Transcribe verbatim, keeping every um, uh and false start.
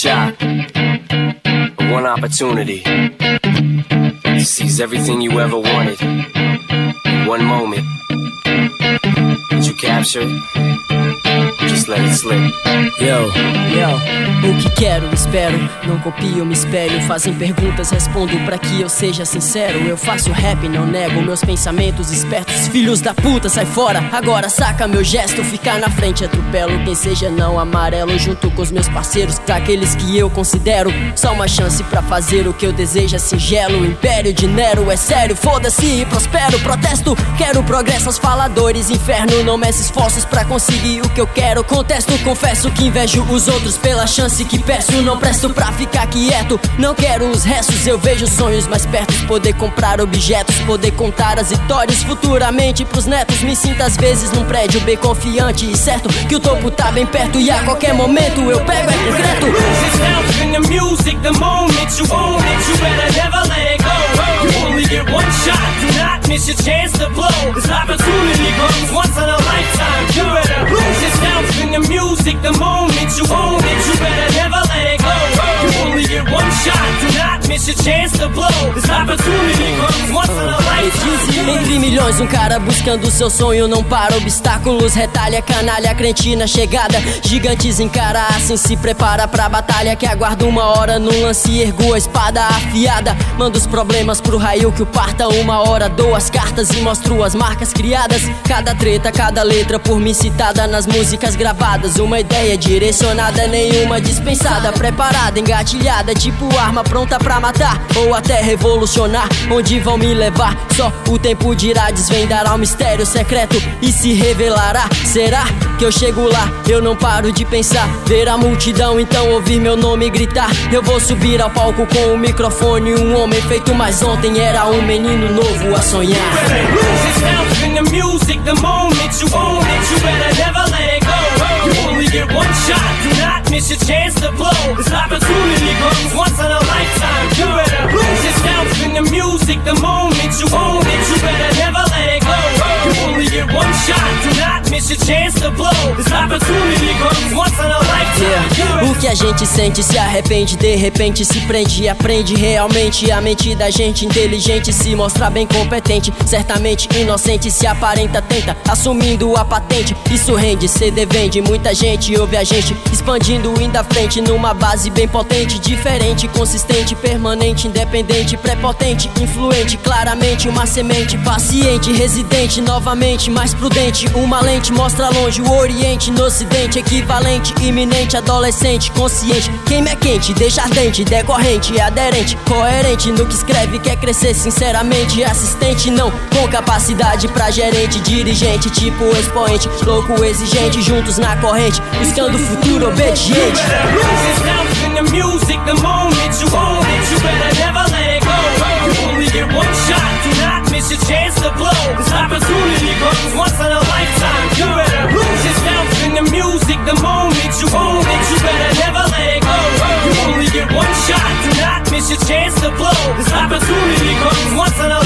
shot, one opportunity to seize everything you ever wanted in one moment. Did you capture it? Just let it slip. Yo, yo, o que quero, espero. Não copio, me espelho. Fazem perguntas, respondo pra que eu seja sincero. Eu faço rap, não nego meus pensamentos espertos. Filhos da puta, sai fora, agora saca meu gesto. Ficar na frente, atropelo quem seja não amarelo. Junto com os meus parceiros, daqueles que eu considero. Só uma chance pra fazer o que eu desejo é singelo. O império de Nero é sério, foda-se e prospero. Protesto, quero progresso aos faladores. Inferno, não meço esforços pra conseguir o que eu quero. Contesto, confesso que invejo os outros pela chance que peço. Não presto pra ficar quieto, não quero os restos. Eu vejo sonhos mais perto, poder comprar objetos, poder contar as vitórias futuramente pros netos. Me sinto às vezes num prédio bem confiante e certo que o topo tá bem perto e a qualquer momento eu pego é concreto. Miss your chance to blow. This opportunity comes once in a lifetime. You better lose yourself in the music. The moment you own it, you better never let it go. You only get one shot. Do not miss your chance to blow. This opportunity comes once in a lifetime. Entre milhões, um cara buscando seu sonho não para. Obstáculos, retalha, canalha, crente na chegada. Gigantes encara, assim se prepara pra batalha que aguarda uma hora num lance. Ergo a espada afiada. Manda os problemas pro raio que o parta uma hora. Dou as cartas e mostro as marcas criadas. Cada treta, cada letra por mim citada nas músicas gravadas. Uma ideia direcionada, nenhuma dispensada. Preparada, engatilhada, tipo arma pronta pra matar ou até revolucionar. Onde vão me levar? Só o tempo dirá, desvendará o mistério secreto e se revelará. Será que eu chego lá? Eu não paro de pensar. Ver a multidão, então ouvir meu nome gritar. Eu vou subir ao palco com o microfone. Um homem feito, mas ontem era um menino novo a sonhar. Lose yourself in the music. The moment you own it, you better never let it go. You only get one shot. Do not miss your chance to blow. This opportunity comes once in a lifetime. You better lose yourself in the music. The moment you own it, you better never let it go. You only get one shot. Do not miss your chance to blow. This opportunity comes once in a lifetime. Yeah. O que a gente sente se arrepende, de repente se prende e aprende realmente. A mente da gente inteligente se mostra bem competente. Certamente inocente se aparenta, tenta assumindo a patente. Isso rende, cê devende. Muita gente ouve a gente expandindo indo à frente numa base bem potente. Diferente, consistente, permanente, independente, prepotente, influente, claramente uma semente. Paciente, residente, novamente mais prudente. Uma lente mostra longe o oriente no ocidente. Equivalente, iminente, adolescente, consciente. Queima é quente, deixa ardente, decorrente, aderente, coerente no que escreve, quer crescer sinceramente. Assistente não, com capacidade pra gerente, dirigente, tipo expoente, louco exigente, juntos na corrente, buscando o futuro obediente. Lose yourself in the music. The moment you own it, you better never let it go. You only get one shot. Do not miss your chance to blow. This opportunity comes once in a lifetime. You better lose yourself in the music. The moment you own it, you better never let it go. You only get one shot. Do not miss your chance to blow. This opportunity comes once in a